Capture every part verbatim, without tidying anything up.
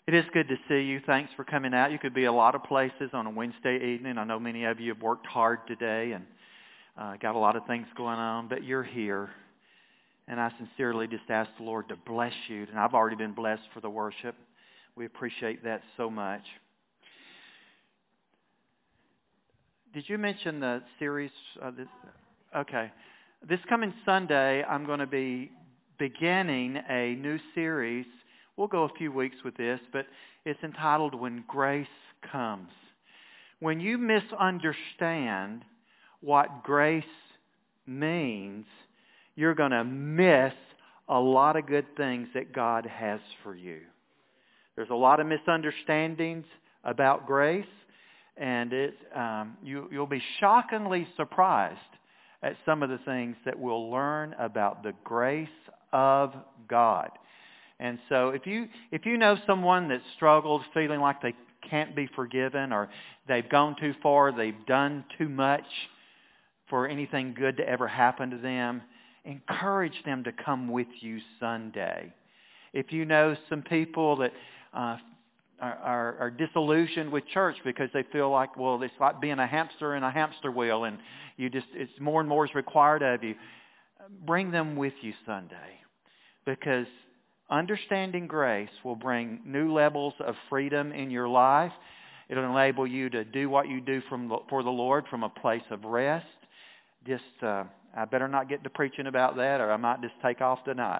It is good to see you. Thanks for coming out. You could be a lot of places on a Wednesday evening. I know many of you have worked hard today and uh, got a lot of things going on, but you're here. And I sincerely just ask the Lord to bless you. And I've already been blessed for the worship. We appreciate that so much. Did you mention the series? Uh, this? Okay. This coming Sunday, I'm going to be beginning a new series. We'll go a few weeks with this, but it's entitled When Grace Comes. When you misunderstand what grace means, you're going to miss a lot of good things that God has for you. There's a lot of misunderstandings about grace, and it, um, you, you'll be shockingly surprised at some of the things that we'll learn about the grace of God. And so if you if you know someone that struggles feeling like they can't be forgiven or they've gone too far, they've done too much for anything good to ever happen to them, encourage them to come with you Sunday. If you know some people that uh, are, are, are disillusioned with church because they feel like, well, it's like being a hamster in a hamster wheel and you just it's more and more is required of you, bring them with you Sunday, because understanding grace will bring new levels of freedom in your life. It'll enable you to do what you do from for the Lord from a place of rest. Just, uh, I better not get to preaching about that, or I might just take off tonight.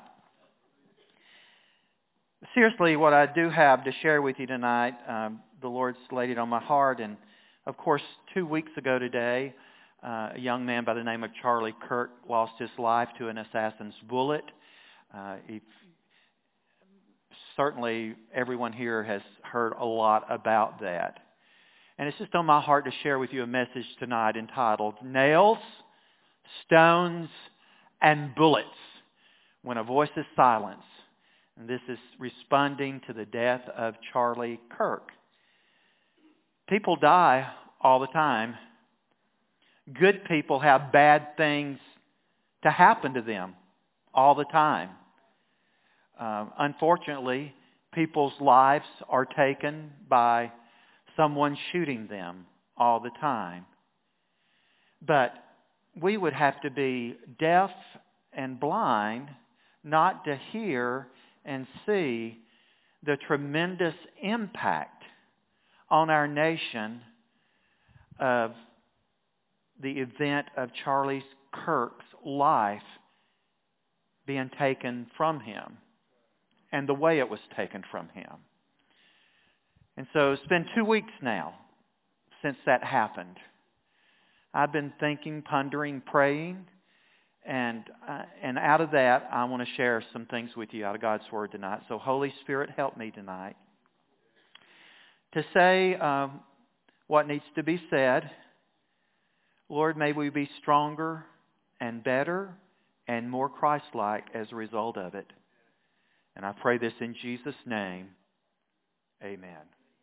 Seriously, what I do have to share with you tonight, um, the Lord's laid it on my heart. And, of course, two weeks ago today, uh, a young man by the name of Charlie Kirk lost his life to an assassin's bullet. Uh, he Certainly, everyone here has heard a lot about that. And it's just on my heart to share with you a message tonight entitled, Nails, Stones, and Bullets, When a Voice is Silenced. And this is responding to the death of Charlie Kirk. People die all the time. Good people have bad things to happen to them all the time. Uh, unfortunately, people's lives are taken by someone shooting them all the time. But we would have to be deaf and blind not to hear and see the tremendous impact on our nation of the event of Charlie Kirk's life being taken from him, and the way it was taken from him. And so it's been two weeks now since that happened. I've been thinking, pondering, praying, and uh, and out of that, I want to share some things with you out of God's Word tonight. So Holy Spirit, help me tonight to say um, what needs to be said. Lord, may we be stronger and better and more Christ-like as a result of it. And I pray this in Jesus' name. Amen.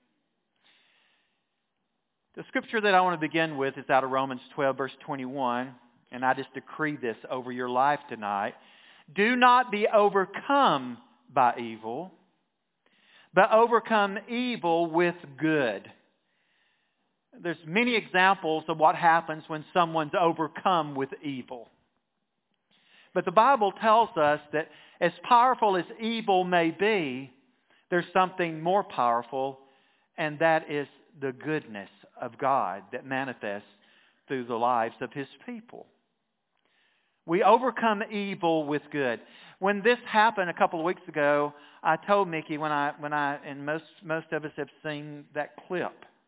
The scripture that I want to begin with is out of Romans twelve, verse twenty-one. And I just decree this over your life tonight. Do not be overcome by evil, but overcome evil with good. There's many examples of what happens when someone's overcome with evil. But the Bible tells us that as powerful as evil may be, there's something more powerful, and that is the goodness of God that manifests through the lives of His people. We overcome evil with good. When this happened a couple of weeks ago, I told Mickey when I when I and most most of us have seen that clip.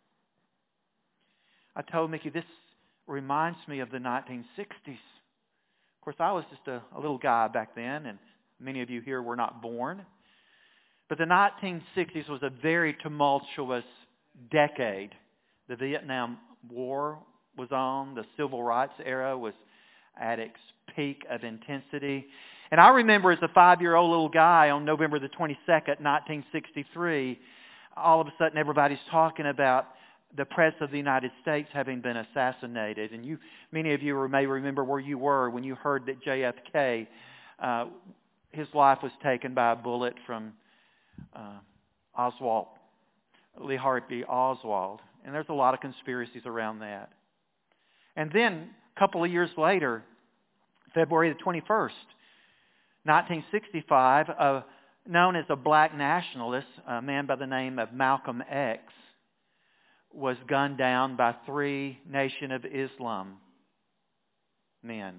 I told Mickey, this reminds me of the nineteen sixties. Of course, I was just a, a little guy back then, and many of you here were not born. But the nineteen sixties was a very tumultuous decade. The Vietnam War was on. The Civil Rights era was at its peak of intensity. And I remember as a five-year-old little guy on November the twenty-second, nineteen sixty-three, all of a sudden everybody's talking about the President of the United States having been assassinated. And you, many of you may remember where you were when you heard that J F K, uh, his life was taken by a bullet from uh, Oswald, Lee Harvey Oswald. And there's a lot of conspiracies around that. And then a couple of years later, February the twenty-first, nineteen sixty-five, uh, known as a black nationalist, a man by the name of Malcolm X, was gunned down by three Nation of Islam men.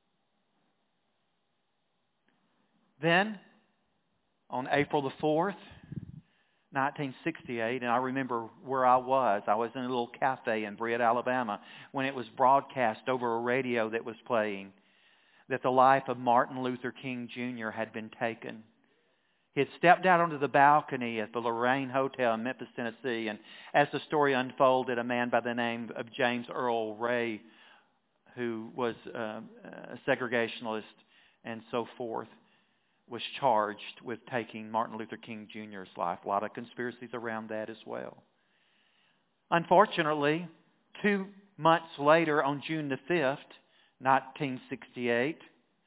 Then, on April the fourth, nineteen sixty-eight, and I remember where I was. I was in a little cafe in Briette, Alabama, when it was broadcast over a radio that was playing that the life of Martin Luther King Junior had been taken. He had stepped out onto the balcony at the Lorraine Hotel in Memphis, Tennessee, and as the story unfolded, a man by the name of James Earl Ray, who was uh, a segregationist and so forth, was charged with taking Martin Luther King Junior's life. A lot of conspiracies around that as well. Unfortunately, two months later, on June the fifth, nineteen sixty-eight,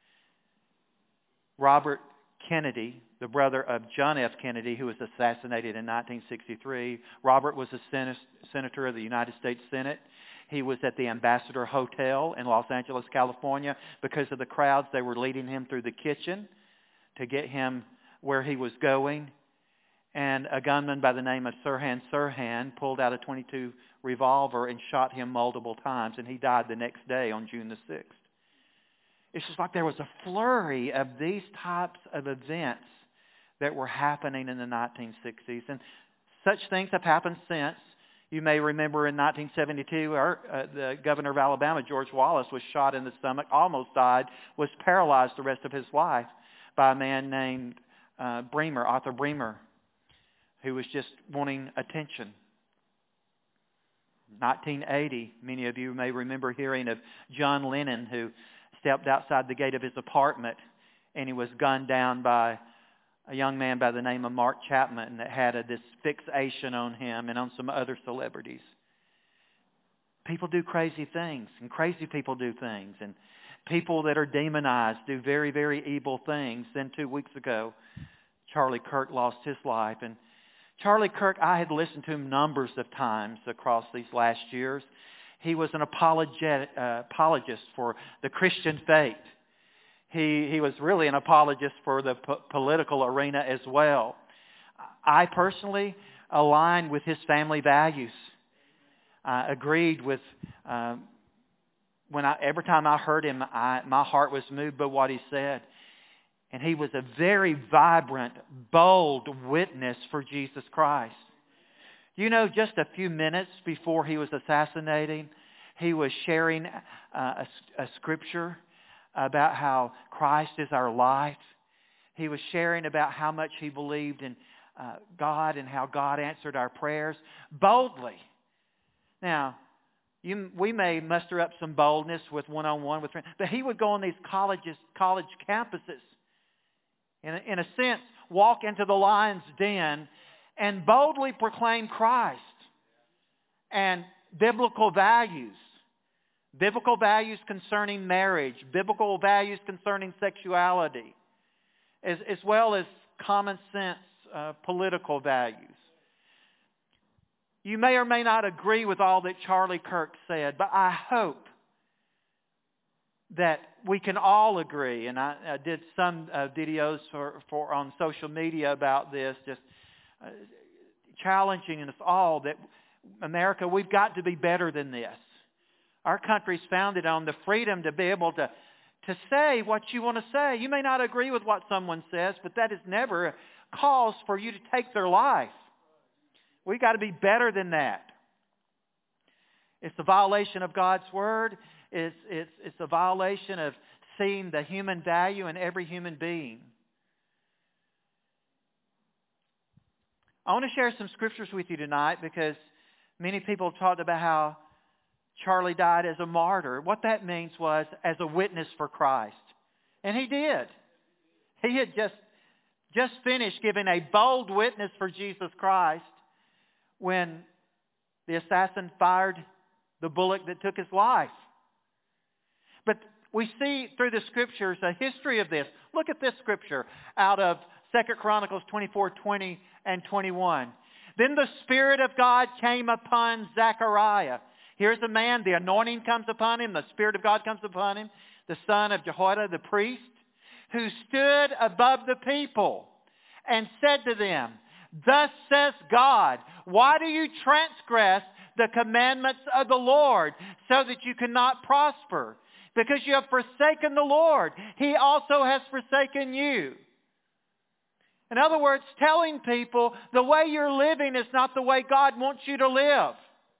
Robert Kennedy, the brother of John F. Kennedy, who was assassinated in nineteen sixty-three. Robert was a sen- senator of the United States Senate. He was at the Ambassador Hotel in Los Angeles, California. Because of the crowds, they were leading him through the kitchen to get him where he was going. And a gunman by the name of Sirhan Sirhan pulled out a twenty-two revolver and shot him multiple times, and he died the next day on June the sixth. It's just like there was a flurry of these types of events that were happening in the nineteen sixties. And such things have happened since. You may remember in nineteen seventy-two, our, uh, the governor of Alabama, George Wallace, was shot in the stomach, almost died, was paralyzed the rest of his life by a man named uh, Bremer, Arthur Bremer, who was just wanting attention. nineteen eighty, many of you may remember hearing of John Lennon, who stepped outside the gate of his apartment and he was gunned down by a young man by the name of Mark Chapman that had a, this fixation on him and on some other celebrities. People do crazy things, and crazy people do things, and people that are demonized do very, very evil things. Then two weeks ago, Charlie Kirk lost his life. And Charlie Kirk, I had listened to him numbers of times across these last years. He was an apologet, uh, apologist for the Christian faith. He, he was really an apologist for the po- political arena as well. I personally aligned with his family values. I agreed with... Um, When I, every time I heard him, I, my heart was moved by what he said. And he was a very vibrant, bold witness for Jesus Christ. You know, just a few minutes before he was assassinating, he was sharing uh, a, a scripture about how Christ is our life. He was sharing about how much he believed in uh, God and how God answered our prayers boldly. Now, You, we may muster up some boldness with one-on-one with friends, but he would go on these colleges, college campuses, in a, in a sense, walk into the lion's den and boldly proclaim Christ and biblical values, biblical values concerning marriage, biblical values concerning sexuality, as, as well as common sense uh, political values. You may or may not agree with all that Charlie Kirk said, but I hope that we can all agree, and I, I did some uh, videos for, for on social media about this, just uh, challenging us all that America, we've got to be better than this. Our country's founded on the freedom to be able to, to say what you want to say. You may not agree with what someone says, but that is never a cause for you to take their life. We've got to be better than that. It's a violation of God's Word. It's, it's, it's a violation of seeing the human value in every human being. I want to share some scriptures with you tonight because many people talked about how Charlie died as a martyr. What that means was as a witness for Christ. And he did. He had just, just finished giving a bold witness for Jesus Christ when the assassin fired the bullet that took his life. But we see through the scriptures a history of this. Look at this scripture out of Second Chronicles twenty-four, twenty and twenty-one. Then the Spirit of God came upon Zechariah. Here's a man, the anointing comes upon him, the Spirit of God comes upon him, the son of Jehoiada the priest, who stood above the people and said to them, Thus says God, why do you transgress the commandments of the Lord so that you cannot prosper? Because you have forsaken the Lord. He also has forsaken you. In other words, telling people the way you're living is not the way God wants you to live.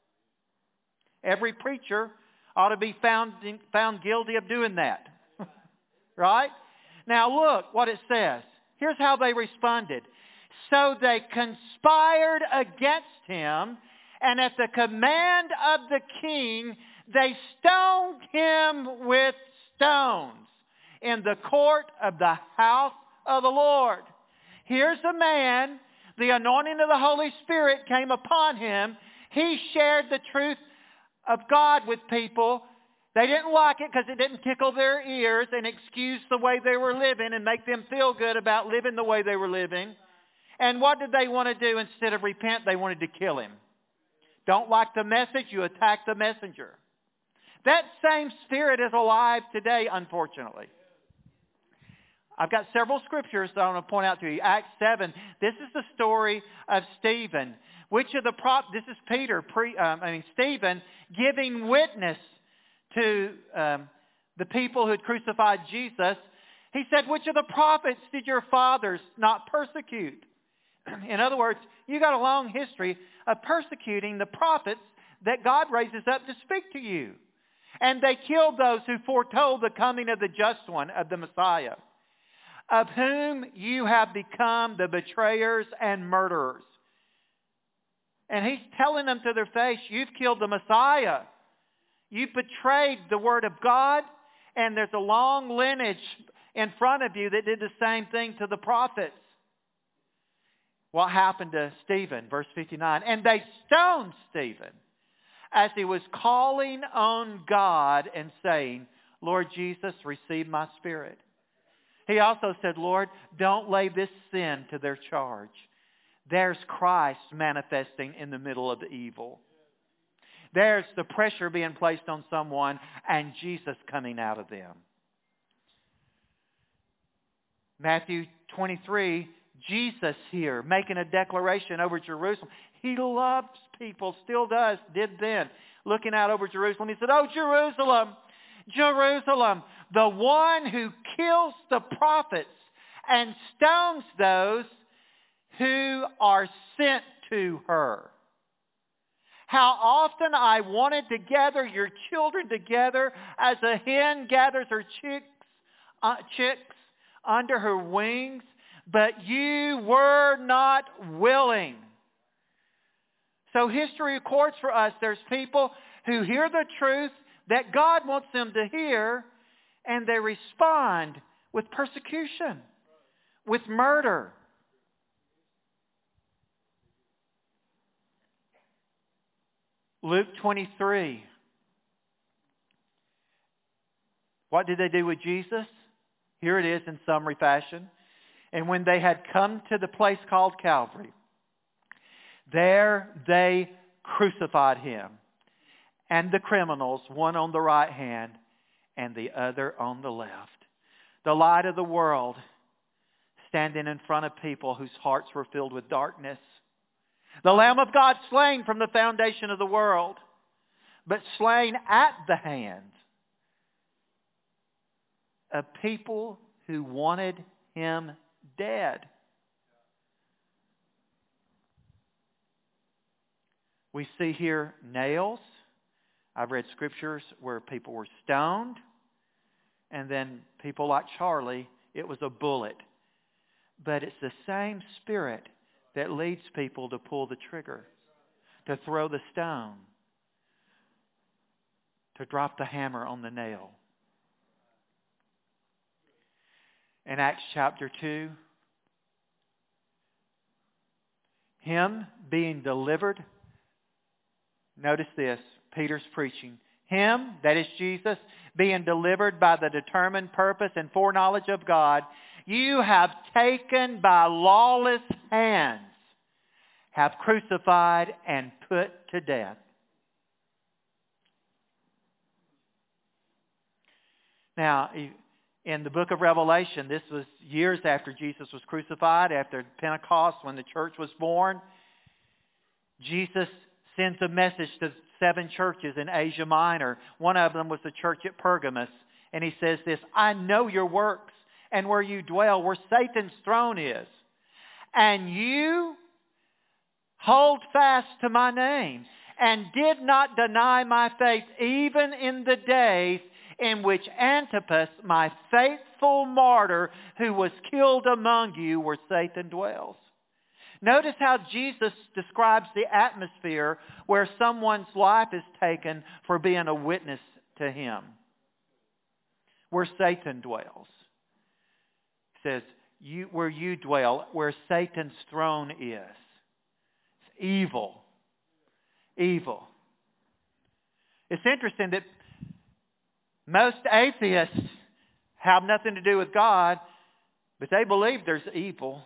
Every preacher ought to be found, found guilty of doing that. Right? Now look what it says. Here's how they responded. So they conspired against him, and at the command of the king, they stoned him with stones in the court of the house of the Lord. Here's a man, the anointing of the Holy Spirit came upon him. He shared the truth of God with people. They didn't like it because it didn't tickle their ears and excuse the way they were living and make them feel good about living the way they were living. And what did they want to do? Instead of repent, they wanted to kill him. Don't like the message, you attack the messenger. That same spirit is alive today, unfortunately. I've got several scriptures that I want to point out to you. Acts seven, this is the story of Stephen. Which of the prop? This is Peter, pre, um, I mean Stephen, giving witness to um, the people who had crucified Jesus. He said, which of the prophets did your fathers not persecute? In other words, you got a long history of persecuting the prophets that God raises up to speak to you. And they killed those who foretold the coming of the just one, of the Messiah, of whom you have become the betrayers and murderers. And he's telling them to their face, you've killed the Messiah. You've betrayed the Word of God. And there's a long lineage in front of you that did the same thing to the prophets. What happened to Stephen? Verse fifty-nine. And they stoned Stephen as he was calling on God and saying, Lord Jesus, receive my spirit. He also said, Lord, don't lay this sin to their charge. There's Christ manifesting in the middle of the evil. There's the pressure being placed on someone and Jesus coming out of them. Matthew twenty-three, Jesus here making a declaration over Jerusalem. He loves people, still does, did then. Looking out over Jerusalem, he said, oh, Jerusalem, Jerusalem, the one who kills the prophets and stones those who are sent to her. How often I wanted to gather your children together as a hen gathers her chicks, uh, chicks under her wings, but you were not willing. So history records for us there's people who hear the truth that God wants them to hear, and they respond with persecution, with murder. Luke twenty-three. What did they do with Jesus? Here it is in summary fashion. And when they had come to the place called Calvary, there they crucified him and the criminals, one on the right hand and the other on the left. The light of the world standing in front of people whose hearts were filled with darkness. The Lamb of God slain from the foundation of the world, but slain at the hand of people who wanted him dead. We see here nails. I've read scriptures where people were stoned. And then people like Charlie, it was a bullet. But it's the same spirit that leads people to pull the trigger, to throw the stone, to drop the hammer on the nail. In Acts chapter two, him being delivered, notice this, Peter's preaching. Him, that is Jesus, being delivered by the determined purpose and foreknowledge of God, you have taken by lawless hands, have crucified and put to death. Now, in the book of Revelation, this was years after Jesus was crucified, after Pentecost, when the church was born. Jesus sends a message to seven churches in Asia Minor. One of them was the church at Pergamos. And he says this, I know your works and where you dwell, where Satan's throne is. And you hold fast to my name and did not deny my faith even in the days in which Antipas, my faithful martyr, who was killed among you, where Satan dwells. Notice how Jesus describes the atmosphere where someone's life is taken for being a witness to him. Where Satan dwells. He says, you, where you dwell, where Satan's throne is. It's evil. Evil. It's interesting that most atheists have nothing to do with God, but they believe there's evil.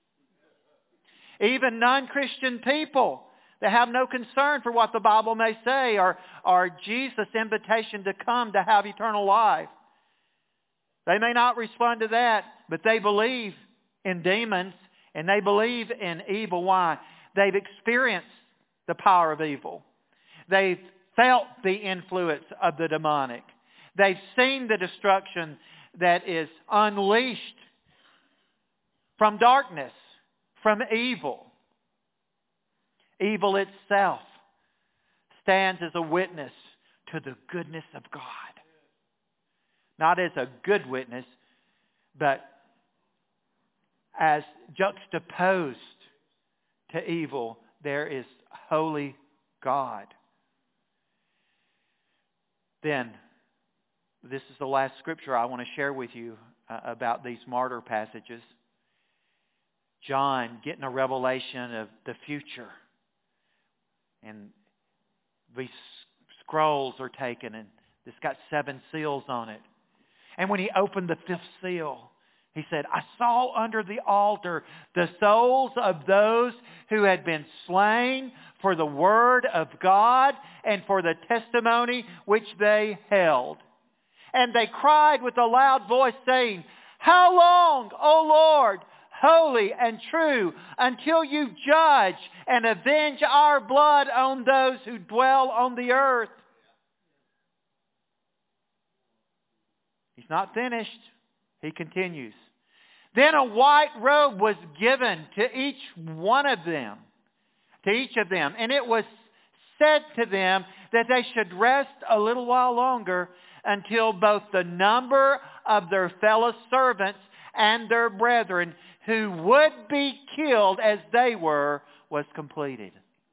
Even non-Christian people that have no concern for what the Bible may say or, or Jesus' invitation to come to have eternal life. They may not respond to that, but they believe in demons and they believe in evil. Why? They've experienced the power of evil. They've felt the influence of the demonic. They've seen the destruction that is unleashed from darkness, from evil. Evil itself stands as a witness to the goodness of God. Not as a good witness, but as juxtaposed to evil, there is holy God. Then, this is the last scripture I want to share with you uh, about these martyr passages. John getting a revelation of the future. And these scrolls are taken and it's got seven seals on it. And when he opened the fifth seal, he said, I saw under the altar the souls of those who had been slain for the word of God and for the testimony which they held. And they cried with a loud voice, saying, How long, O Lord, holy and true, until you judge and avenge our blood on those who dwell on the earth? He's not finished. He continues. Then a white robe was given to each one of them, to each of them, and it was said to them that they should rest a little while longer until both the number of their fellow servants and their brethren who would be killed as they were was completed.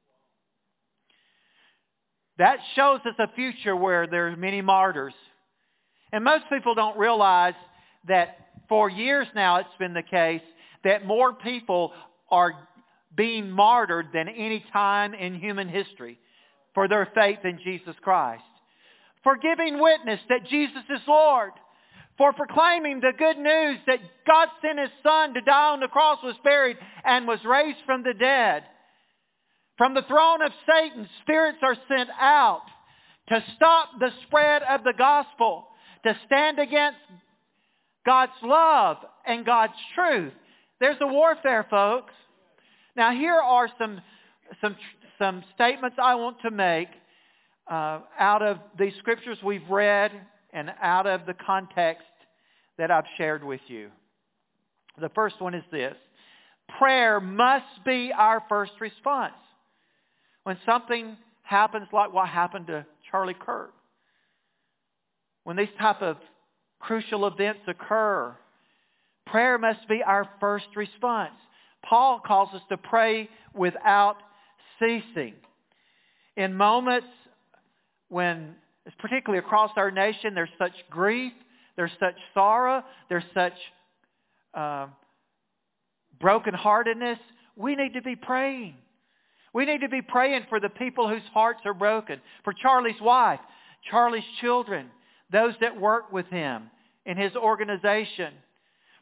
That shows us a future where there are many martyrs. And most people don't realize that for years now it's been the case that more people are being martyred than any time in human history for their faith in Jesus Christ. For giving witness that Jesus is Lord. For proclaiming the good news that God sent His Son to die on the cross, was buried, and was raised from the dead. From the throne of Satan, spirits are sent out to stop the spread of the gospel, to stand against God's love and God's truth. There's a warfare, folks. Now here are some, some, some statements I want to make uh, out of these scriptures we've read and out of the context that I've shared with you. The first one is this. Prayer must be our first response. When something happens like what happened to Charlie Kirk, when these type of crucial events occur, prayer must be our first response. Paul calls us to pray without ceasing. In moments when, particularly across our nation, there's such grief, there's such sorrow, there's such uh, brokenheartedness, we need to be praying. We need to be praying for the people whose hearts are broken, for Charlie's wife, Charlie's children, those that work with him in his organization,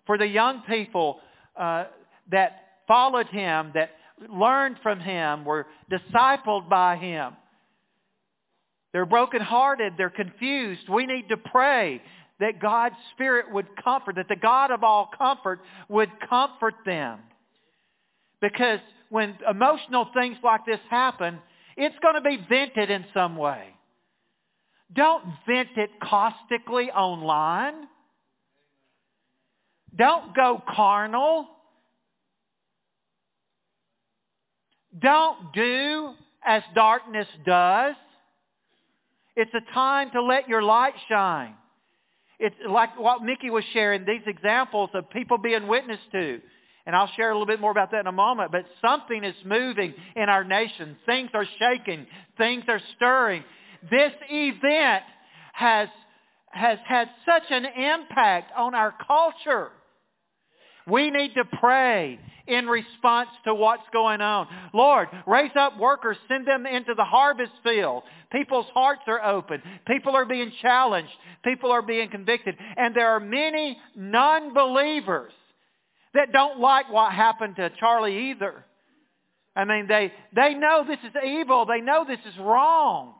For the young people uh, that followed him, that learned from him, were discipled by him. They're brokenhearted. They're confused. We need to pray that God's Spirit would comfort, that the God of all comfort would comfort them. Because when emotional things like this happen, it's going to be vented in some way. Don't vent it caustically online. Don't go carnal. Don't do as darkness does. It's a time to let your light shine. It's like what Mickey was sharing, these examples of people being witnessed to. And I'll share a little bit more about that in a moment. But something is moving in our nation. Things are shaking. Things are stirring. This event has, has had such an impact on our culture. We need to pray in response to what's going on. Lord, raise up workers, send them into the harvest field. People's hearts are open. People are being challenged. People are being convicted. And there are many non-believers that don't like what happened to Charlie either. I mean, they, they know this is evil. They know this is wrong.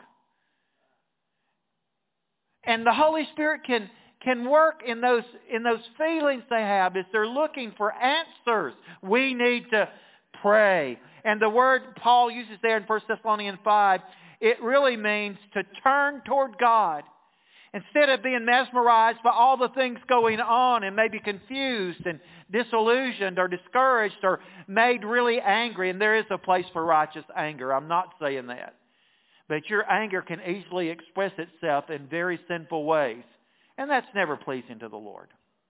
And the Holy Spirit can, can work in those, in those feelings they have as they're looking for answers. We need to pray. And the word Paul uses there in First Thessalonians five, it really means to turn toward God. Instead of being mesmerized by all the things going on and maybe confused and disillusioned or discouraged or made really angry. And there is a place for righteous anger. I'm not saying that. But your anger can easily express itself in very sinful ways. And that's never pleasing to the Lord.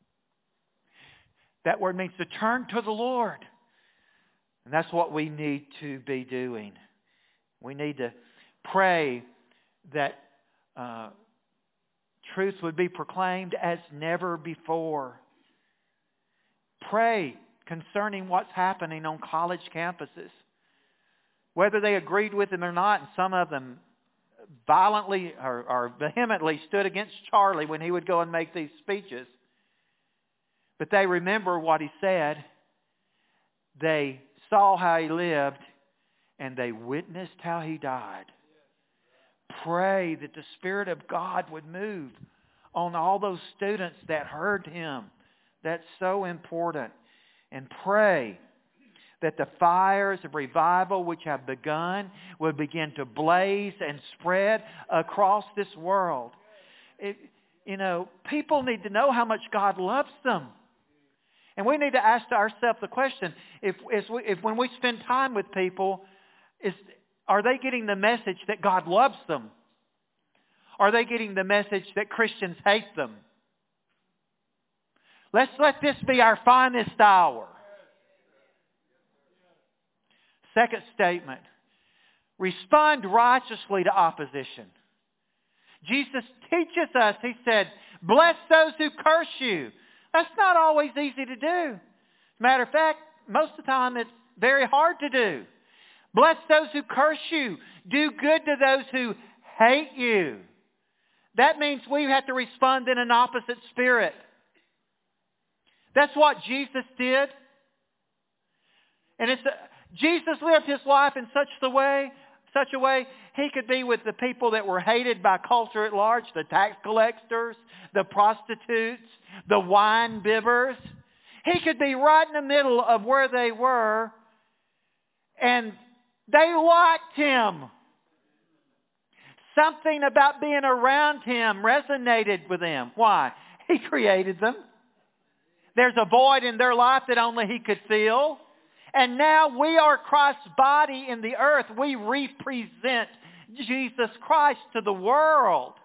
That word means to turn to the Lord. And that's what we need to be doing. We need to pray that uh, truth would be proclaimed as never before. Pray concerning what's happening on college campuses. Whether they agreed with him or not, and some of them violently or, or vehemently stood against Charlie when he would go and make these speeches. But they remember what he said. They saw how he lived, and they witnessed how he died. Pray that the Spirit of God would move on all those students that heard him. That's so important. And pray that the fires of revival which have begun would begin to blaze and spread across this world. It, you know, people need to know how much God loves them. And we need to ask ourselves the question, if, if, we, if when we spend time with people, is, are they getting the message that God loves them? Are they getting the message that Christians hate them? Let's let this be our finest hour. Second statement. Respond righteously to opposition. Jesus teaches us, he said, bless those who curse you. That's not always easy to do. As a matter of fact, most of the time it's very hard to do. Bless those who curse you. Do good to those who hate you. That means we have to respond in an opposite spirit. That's what Jesus did. And it's a, Jesus lived his life in such the way, such a way he could be with the people that were hated by culture at large, the tax collectors, the prostitutes, the wine bibbers. He could be right in the middle of where they were, and they liked him. Something about being around him resonated with them. Why? He created them. There's a void in their life that only he could fill. And now we are Christ's body in the earth. We represent Jesus Christ to the world.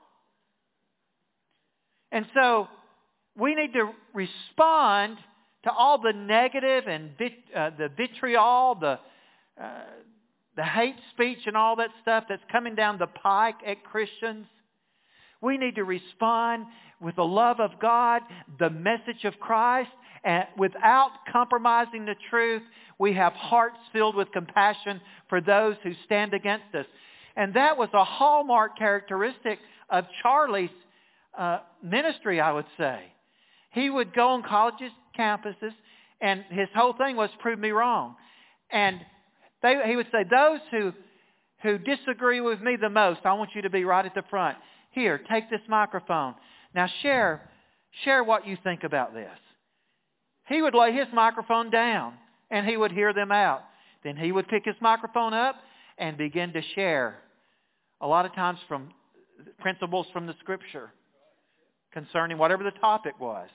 And so we need to respond to all the negative and vit, uh, the vitriol, the, uh, the hate speech and all that stuff that's coming down the pike at Christians. We need to respond with the love of God, the message of Christ, and without compromising the truth. We have hearts filled with compassion for those who stand against us. And that was a hallmark characteristic of Charlie's uh, ministry, I would say. He would go on colleges, campuses, and his whole thing was prove me wrong. And they, he would say, those who, who disagree with me the most, I want you to be right at the front. Here, take this microphone. Now share, share what you think about this. He would lay his microphone down, and he would hear them out. Then he would pick his microphone up and begin to share, a lot of times from principles from the Scripture concerning whatever the topic was.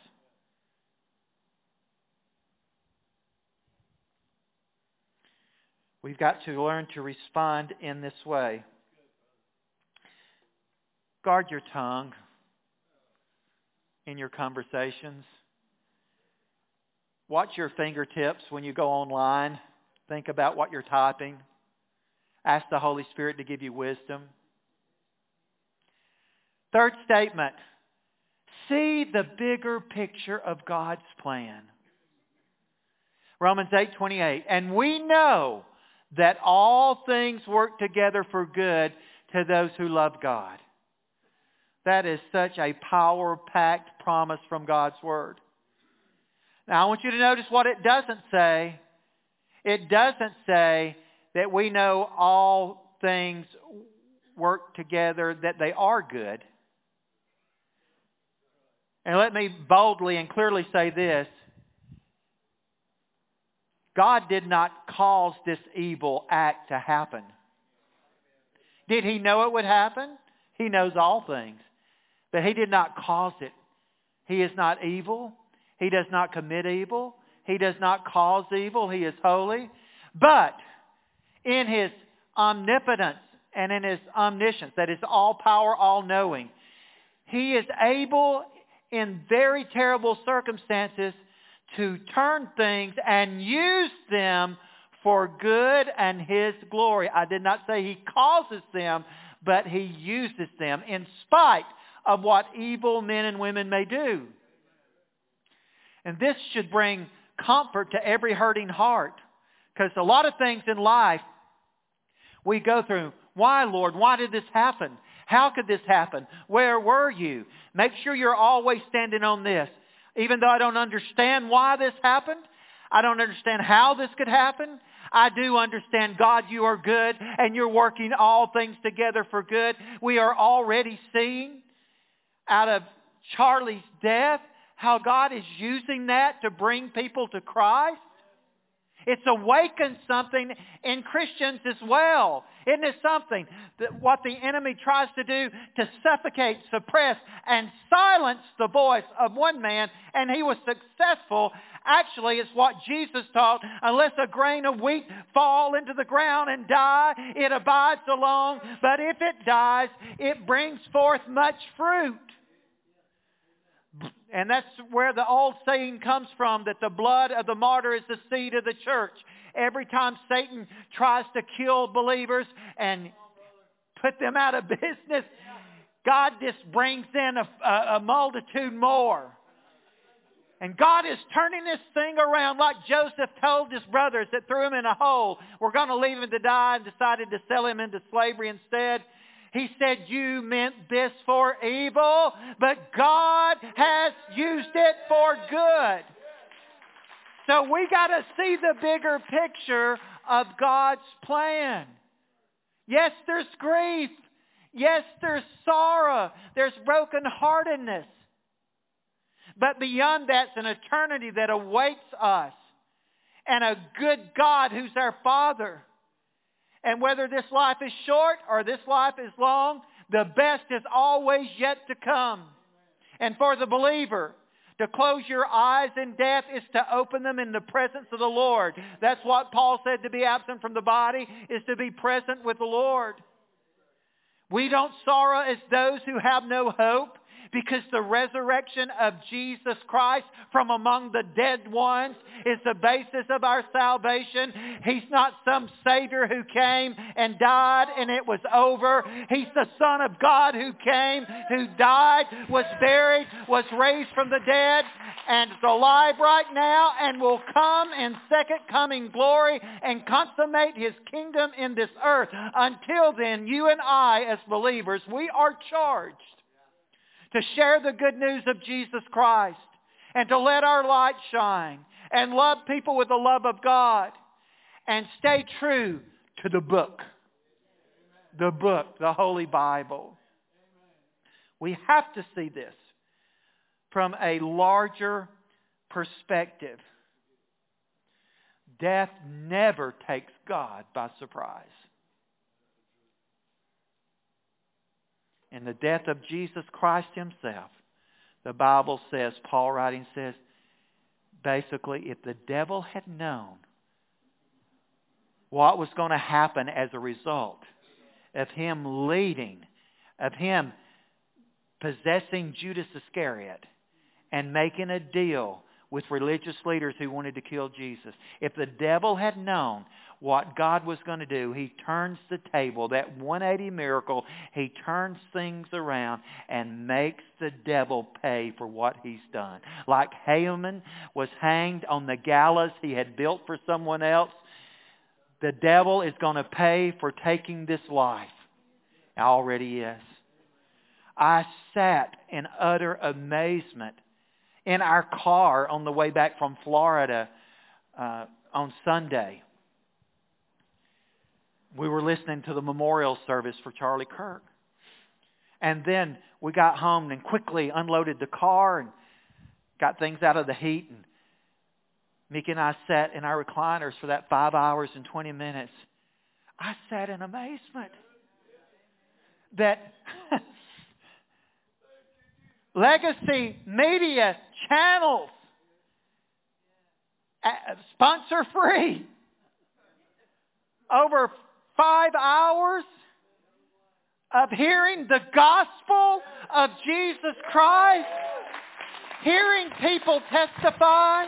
We've got to learn to respond in this way. Guard your tongue in your conversations. Watch your fingertips when you go online. Think about what you're typing. Ask the Holy Spirit to give you wisdom. Third statement. See the bigger picture of God's plan. Romans eight twenty-eight. And we know that all things work together for good to those who love God. That is such a power-packed promise from God's Word. Now I want you to notice what it doesn't say. It doesn't say that we know all things work together, that they are good. And let me boldly and clearly say this. God did not cause this evil act to happen. Did He know it would happen? He knows all things. But He did not cause it. He is not evil. He does not commit evil. He does not cause evil. He is holy. But in His omnipotence and in His omniscience, that is all power, all knowing, He is able in very terrible circumstances to turn things and use them for good and His glory. I did not say He causes them, but He uses them in spite of what evil men and women may do. And this should bring comfort to every hurting heart. Because a lot of things in life we go through. Why, Lord? Why did this happen? How could this happen? Where were you? Make sure you're always standing on this. Even though I don't understand why this happened, I don't understand how this could happen, I do understand, God, you are good and you're working all things together for good. We are already seeing out of Charlie's death how God is using that to bring people to Christ. It's awakened something in Christians as well. Isn't it something that what the enemy tries to do to suffocate, suppress, and silence the voice of one man, and he was successful. Actually, it's what Jesus taught. Unless a grain of wheat fall into the ground and die, it abides alone. But if it dies, it brings forth much fruit. And that's where the old saying comes from, that the blood of the martyr is the seed of the church. Every time Satan tries to kill believers and put them out of business, God just brings in a, a, a multitude more. And God is turning this thing around like Joseph told his brothers that threw him in a hole. We're going to leave him to die, and decided to sell him into slavery instead. He said, you meant this for evil, but God has used it for good. So we got to see the bigger picture of God's plan. Yes, there's grief. Yes, there's sorrow. There's brokenheartedness. But beyond that's an eternity that awaits us. And a good God who's our Father. And whether this life is short or this life is long, the best is always yet to come. And for the believer, to close your eyes in death is to open them in the presence of the Lord. That's what Paul said, to be absent from the body is to be present with the Lord. We don't sorrow as those who have no hope, because the resurrection of Jesus Christ from among the dead ones is the basis of our salvation. He's not some Savior who came and died and it was over. He's the Son of God who came, who died, was buried, was raised from the dead, and is alive right now and will come in second coming glory and consummate His kingdom in this earth. Until then, you and I as believers, we are charged to share the good news of Jesus Christ and to let our light shine and love people with the love of God and stay true to the book. The book, the Holy Bible. We have to see this from a larger perspective. Death never takes God by surprise. In the death of Jesus Christ Himself, the Bible says, Paul writing says, basically, if the devil had known what was going to happen as a result of him leading, of him possessing Judas Iscariot and making a deal with religious leaders who wanted to kill Jesus. If the devil had known what God was going to do, he turns the table, that one eighty miracle, he turns things around and makes the devil pay for what he's done. Like Haman was hanged on the gallows he had built for someone else, the devil is going to pay for taking this life. It already is. I sat in utter amazement in our car on the way back from Florida uh, on Sunday. We were listening to the memorial service for Charlie Kirk. And then we got home and quickly unloaded the car and got things out of the heat. And Mickey and I sat in our recliners for that five hours and twenty minutes. I sat in amazement that legacy media channels, sponsor free, over five hours of hearing the gospel of Jesus Christ, hearing people testify,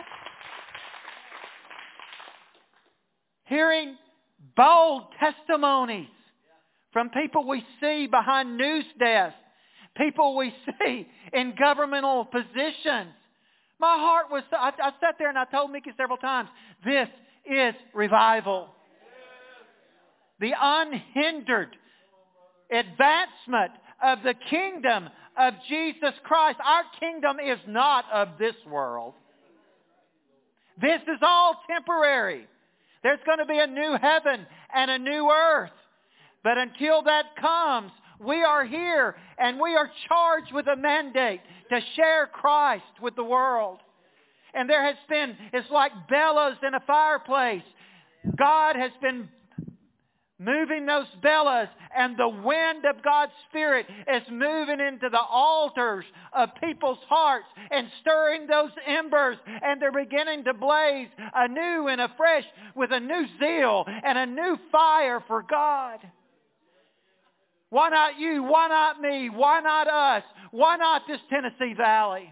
hearing bold testimonies from people we see behind news desks, people we see in governmental positions. My heart was, I, I sat there and I told Mickey several times, this is revival. The unhindered advancement of the kingdom of Jesus Christ. Our kingdom is not of this world. This is all temporary. There's going to be a new heaven and a new earth. But until that comes, we are here and we are charged with a mandate to share Christ with the world. And there has been, it's like bellows in a fireplace. God has been moving those bellows, and the wind of God's Spirit is moving into the altars of people's hearts and stirring those embers, and they're beginning to blaze anew and afresh with a new zeal and a new fire for God. Why not you? Why not me? Why not us? Why not this Tennessee Valley?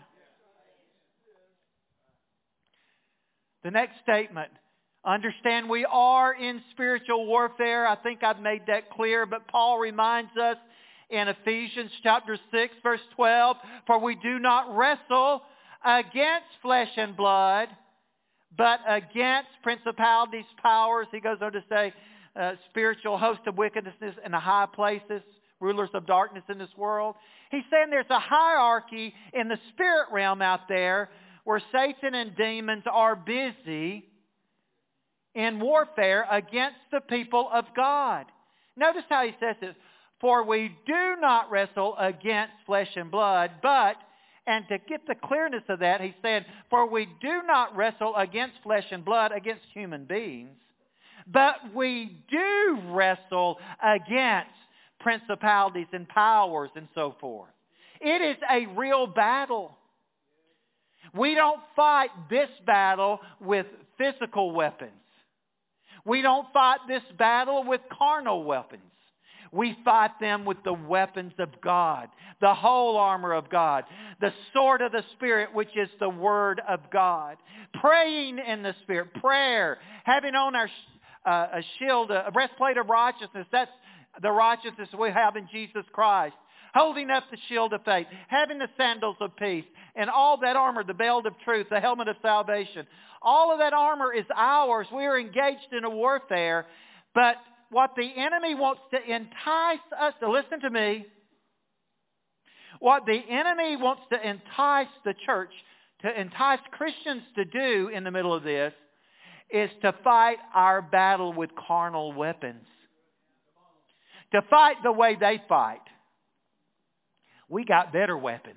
The next statement. Understand we are in spiritual warfare. I think I've made that clear. But Paul reminds us in Ephesians chapter six, verse twelve, for we do not wrestle against flesh and blood, but against principalities, powers. He goes on to say, uh, spiritual host of wickedness in the high places, rulers of darkness in this world. He's saying there's a hierarchy in the spirit realm out there where Satan and demons are busy in warfare against the people of God. Notice how he says this. For we do not wrestle against flesh and blood, but, and to get the clearness of that, he's saying, for we do not wrestle against flesh and blood, against human beings, but we do wrestle against principalities and powers and so forth. It is a real battle. We don't fight this battle with physical weapons. We don't fight this battle with carnal weapons. We fight them with the weapons of God, the whole armor of God, the sword of the Spirit, which is the Word of God. Praying in the Spirit, prayer, having on our uh, a shield, a breastplate of righteousness. That's the righteousness we have in Jesus Christ. Holding up the shield of faith, having the sandals of peace, and all that armor, the belt of truth, the helmet of salvation. All of that armor is ours. We are engaged in a warfare. But what the enemy wants to entice us to, listen to me, what the enemy wants to entice the church to entice Christians to do in the middle of this is to fight our battle with carnal weapons. To fight the way they fight. We got better weapons.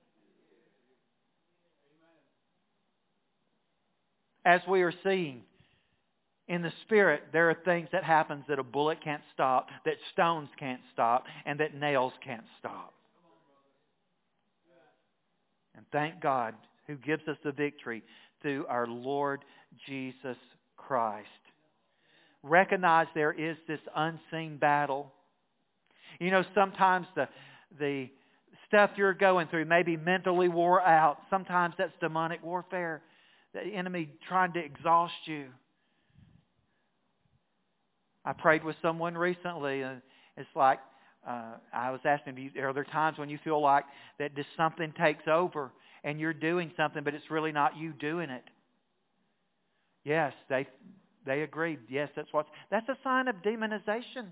As we are seeing in the Spirit, there are things that happen that a bullet can't stop, that stones can't stop, and that nails can't stop. And thank God who gives us the victory through our Lord Jesus Christ. Recognize there is this unseen battle. You know, sometimes the the stuff you're going through may be mentally wore out. Sometimes that's demonic warfare. The enemy trying to exhaust you. I prayed with someone recently, and it's like, uh, I was asking, are there times when you feel like that just something takes over and you're doing something, but it's really not you doing it? Yes, they they agreed. Yes, that's what. That's a sign of demonization.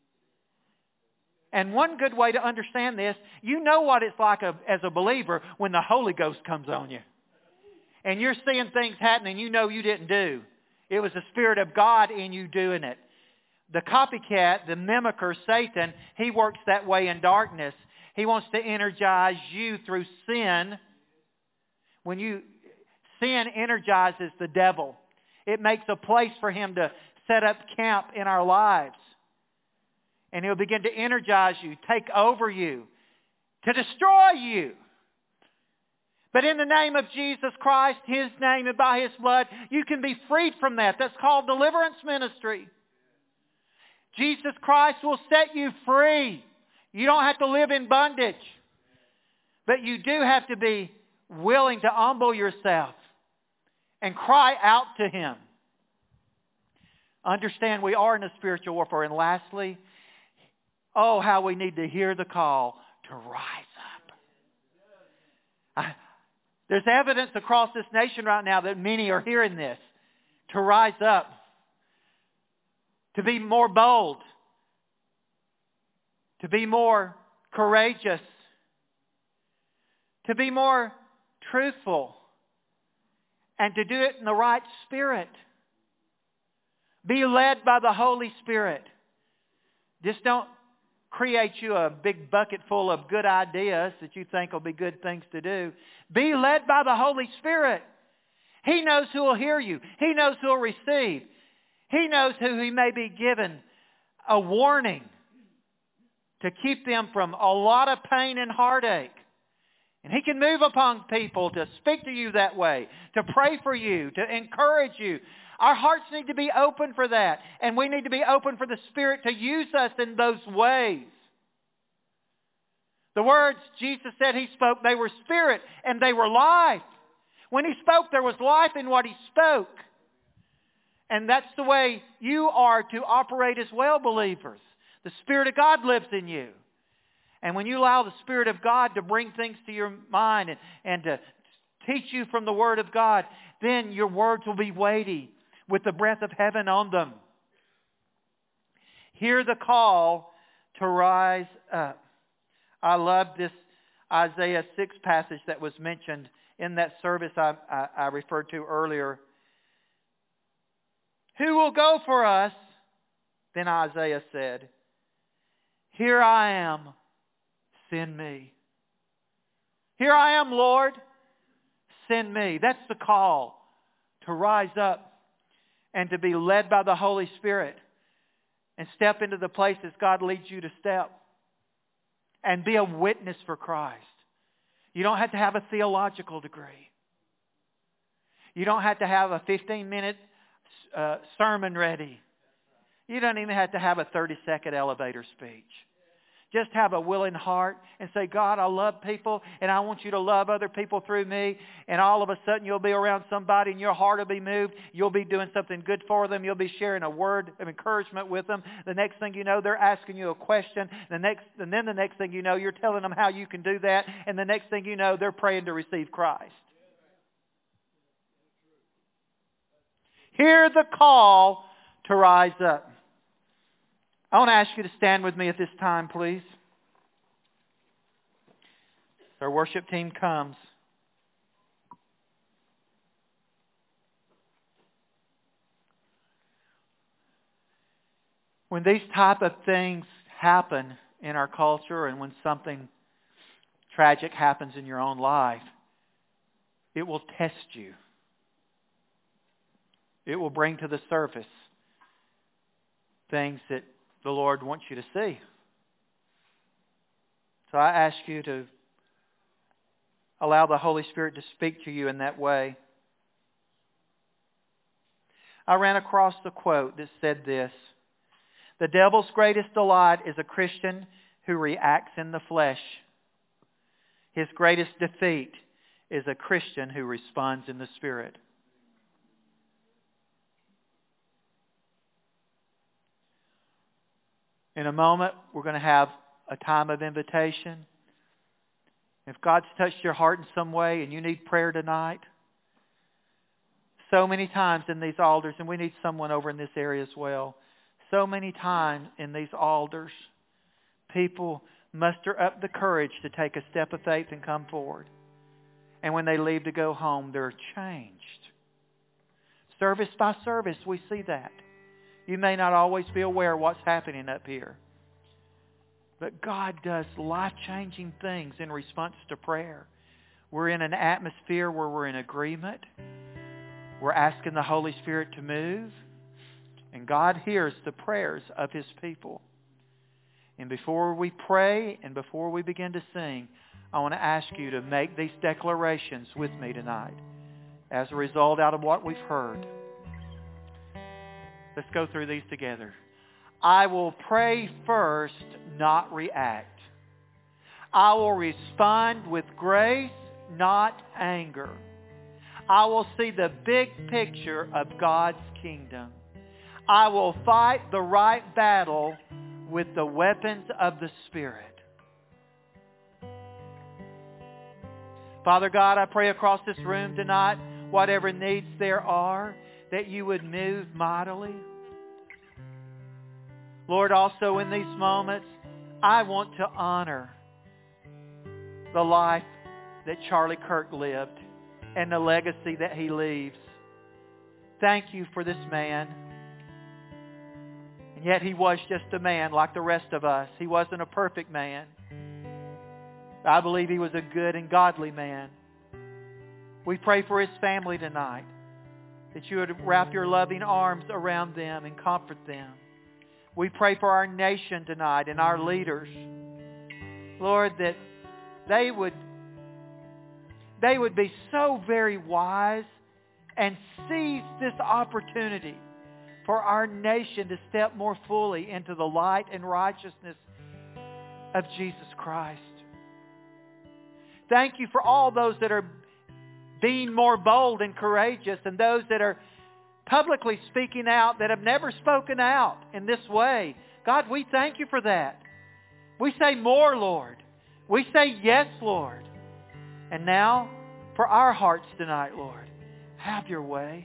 And one good way to understand this, you know what it's like a, as a believer when the Holy Ghost comes on you. And you're seeing things happening you know you didn't do. It was the Spirit of God in you doing it. The copycat, the mimicker, Satan, he works that way in darkness. He wants to energize you through sin. When you sin energizes the devil. It makes a place for him to set up camp in our lives. And he'll begin to energize you, take over you, to destroy you. But in the name of Jesus Christ, His name and by His blood, you can be freed from that. That's called deliverance ministry. Jesus Christ will set you free. You don't have to live in bondage. But you do have to be willing to humble yourself and cry out to Him. Understand we are in a spiritual warfare. And lastly, oh, how we need to hear the call to rise up. I, there's evidence across this nation right now that many are hearing this. To rise up. To be more bold. To be more courageous. To be more truthful. And to do it in the right spirit. Be led by the Holy Spirit. Just don't create you a big bucket full of good ideas that you think will be good things to do. Be led by the Holy Spirit. He knows who will hear you. He knows who will receive. He knows who He may be given a warning to keep them from a lot of pain and heartache. And He can move upon people to speak to you that way, to pray for you, to encourage you. Our hearts need to be open for that. And we need to be open for the Spirit to use us in those ways. The words Jesus said He spoke, they were spirit and they were life. When He spoke, there was life in what He spoke. And that's the way you are to operate as well, believers. The Spirit of God lives in you. And when you allow the Spirit of God to bring things to your mind and, and to teach you from the Word of God, then your words will be weighty with the breath of heaven on them. Hear the call to rise up. I love this Isaiah six passage that was mentioned in that service I, I, I referred to earlier. Who will go for us? Then Isaiah said, Here I am, send me. Here I am, Lord, send me. That's the call to rise up and to be led by the Holy Spirit and step into the places God leads you to step and be a witness for Christ. You don't have to have a theological degree. You don't have to have a fifteen-minute uh, sermon ready. You don't even have to have a thirty-second elevator speech. Just have a willing heart and say, God, I love people and I want you to love other people through me. And all of a sudden you'll be around somebody and your heart will be moved. You'll be doing something good for them. You'll be sharing a word of encouragement with them. The next thing you know, they're asking you a question. The next, and then the next thing you know, you're telling them how you can do that. And the next thing you know, they're praying to receive Christ. Hear the call to rise up. I want to ask you to stand with me at this time, please. Our worship team comes. When these type of things happen in our culture and when something tragic happens in your own life, it will test you. It will bring to the surface things that the Lord wants you to see. So I ask you to allow the Holy Spirit to speak to you in that way. I ran across the quote that said this: "The devil's greatest delight is a Christian who reacts in the flesh. His greatest defeat is a Christian who responds in the Spirit." In a moment, we're going to have a time of invitation. If God's touched your heart in some way and you need prayer tonight, so many times in these altars, and we need someone over in this area as well, so many times in these altars, people muster up the courage to take a step of faith and come forward. And when they leave to go home, they're changed. Service by service, we see that. You may not always be aware of what's happening up here. But God does life-changing things in response to prayer. We're in an atmosphere where we're in agreement. We're asking the Holy Spirit to move. And God hears the prayers of His people. And before we pray and before we begin to sing, I want to ask you to make these declarations with me tonight as a result out of what we've heard. Let's go through these together. I will pray first, not react. I will respond with grace, not anger. I will see the big picture of God's kingdom. I will fight the right battle with the weapons of the Spirit. Father God, I pray across this room tonight, whatever needs there are, that you would move mightily. Lord, also in these moments, I want to honor the life that Charlie Kirk lived and the legacy that he leaves. Thank you for this man. And yet he was just a man like the rest of us. He wasn't a perfect man. I believe he was a good and godly man. We pray for his family tonight, that you would wrap your loving arms around them and comfort them. We pray for our nation tonight and our leaders. Lord, that they would, they would be so very wise and seize this opportunity for our nation to step more fully into the light and righteousness of Jesus Christ. Thank you for all those that are being more bold and courageous, and those that are publicly speaking out that have never spoken out in this way. God, we thank you for that. We say more, Lord. We say yes, Lord. And now, for our hearts tonight, Lord, have your way.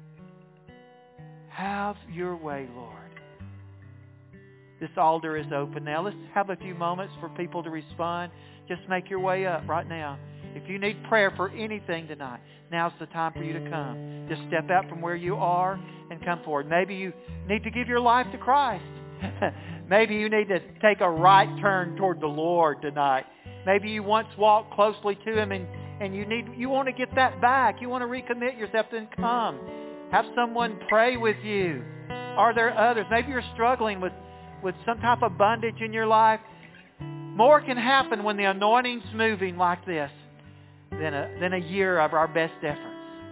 Have your way, Lord. This altar is open now. Let's have a few moments for people to respond. Just make your way up right now. If you need prayer for anything tonight, now's the time for you to come. Just step out from where you are and come forward. Maybe you need to give your life to Christ. Maybe you need to take a right turn toward the Lord tonight. Maybe you once walked closely to Him and, and you need you want to get that back. You want to recommit yourself, then come. Have someone pray with you. Are there others? Maybe you're struggling with, with some type of bondage in your life. More can happen when the anointing's moving like this than a, than a year of our best efforts.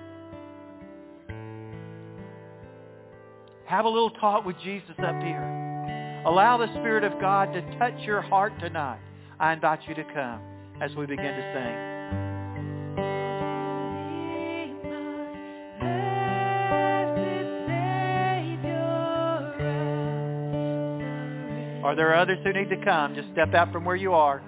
Have a little talk with Jesus up here. Allow the Spirit of God to touch your heart tonight. I invite you to come as we begin to sing. Are there others who need to come? Just step out from where you are.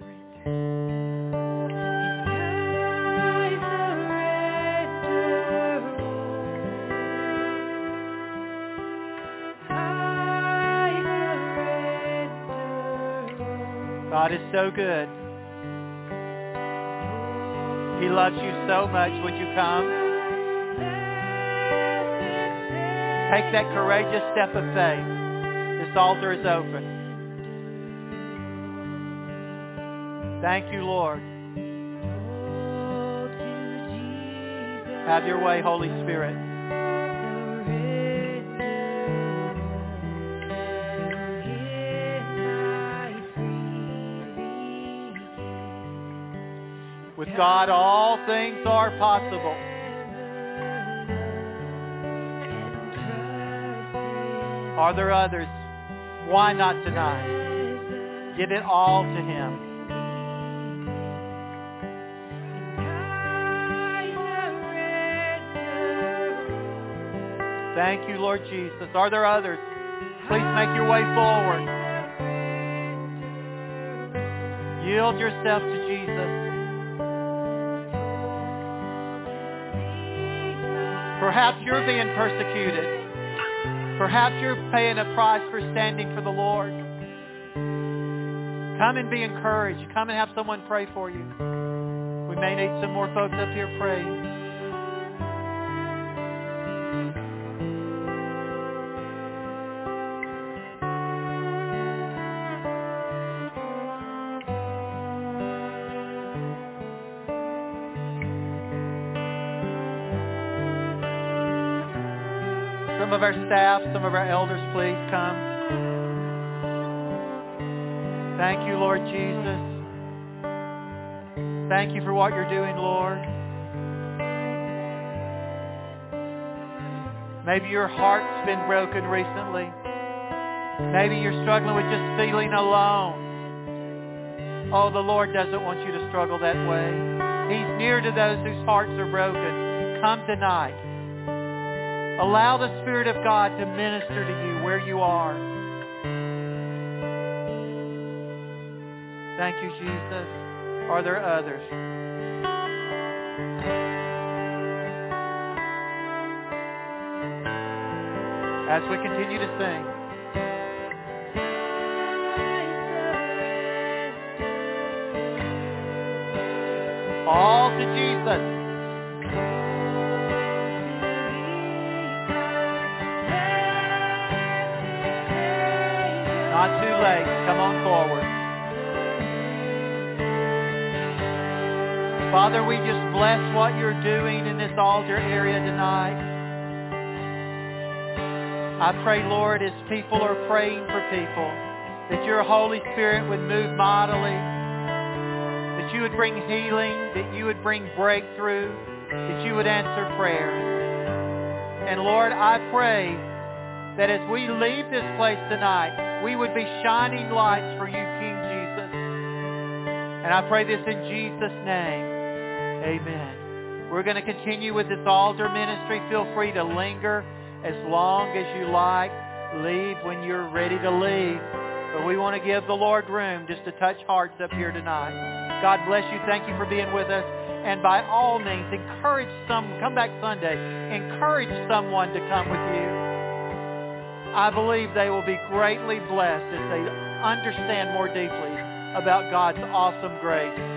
God is so good. He loves you so much. Would you come? Take that courageous step of faith. This altar is open. Thank you, Lord. Have your way, Holy Spirit. With God, all things are possible. Are there others? Why not tonight? Give it all to Him. Thank you, Lord Jesus. Are there others? Please make your way forward. Yield yourself to Jesus. Perhaps you're being persecuted. Perhaps you're paying a price for standing for the Lord. Come and be encouraged. Come and have someone pray for you. We may need some more folks up here praying. Some of our staff, some of our elders, please come. Thank you, Lord Jesus. Thank you for what you're doing, Lord. Maybe your heart's been broken recently. Maybe you're struggling with just feeling alone. Oh, the Lord doesn't want you to struggle that way. He's near to those whose hearts are broken. Come tonight. Allow the Spirit of God to minister to you where you are. Thank you, Jesus. Are there others? As we continue to sing, all to Jesus. Not too late. Come on forward. Father, we just bless what you're doing in this altar area tonight. I pray, Lord, as people are praying for people, that your Holy Spirit would move mightily, that you would bring healing, that you would bring breakthrough, that you would answer prayer. And Lord, I pray that as we leave this place tonight, we would be shining lights for you, King Jesus. And I pray this in Jesus' name. Amen. We're going to continue with this altar ministry. Feel free to linger as long as you like. Leave when you're ready to leave. But we want to give the Lord room just to touch hearts up here tonight. God bless you. Thank you for being with us. And by all means, encourage some, come back Sunday, encourage someone to come with you. I believe they will be greatly blessed as they understand more deeply about God's awesome grace.